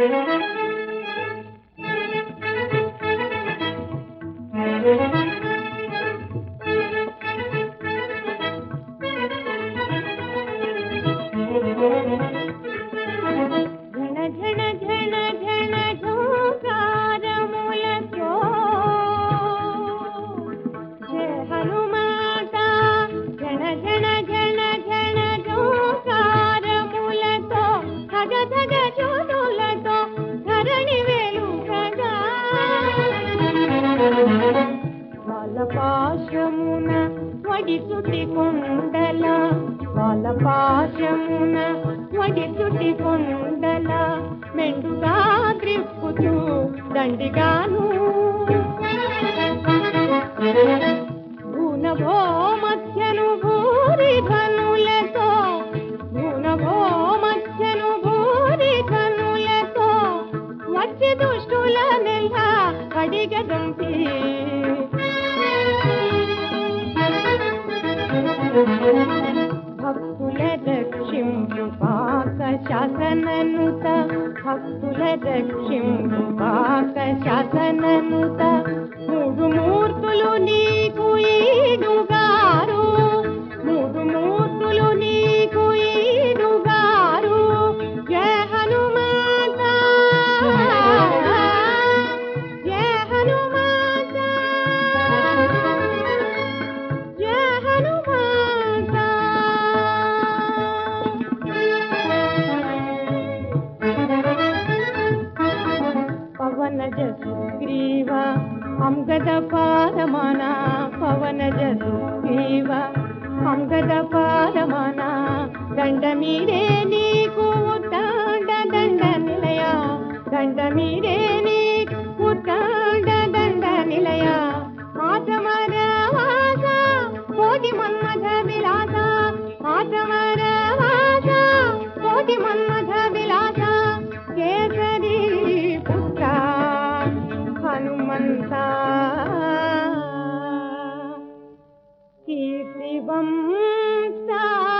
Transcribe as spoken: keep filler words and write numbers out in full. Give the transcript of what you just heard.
పాశమున వడి చుటి కొండల వాళ్ళ పాశమున వడి చుటి కొండల మెండుగా త్రిప్పుతూ దండిగాను భూనభో మధ్యను భూరి ధనులతో భూనభో మధ్యను భూరి ధనులతో వచ్చి దుష్టుల నెల అడిగదంపి భక్తుల దక్షింపు పాక శాసననుత భక్తుల దక్షింపు పాక శాసననుత మూడు మూర్తులు నీకు ఈడుగారు మూడు మూర్తులు నీకు ఈడుగారు జయ హనుమాత జయ హనుమాత జయ హనుమాత పవన జసుగ్రీవ అంగద పారమాన పవన జసుగ్రీవ అంగద పారమాన దండ మీరే నీకు ఉత్తాండ దండ నిలయ దండ మీరే నీకు ఉత్తాండ దండ నిలయ మాతమర వాస కోటి మన్మథ విలాస మాతమర వాస కోటి మన్మథ విలాస కేసరి పుత్ర హనుమంత కీర్తివంత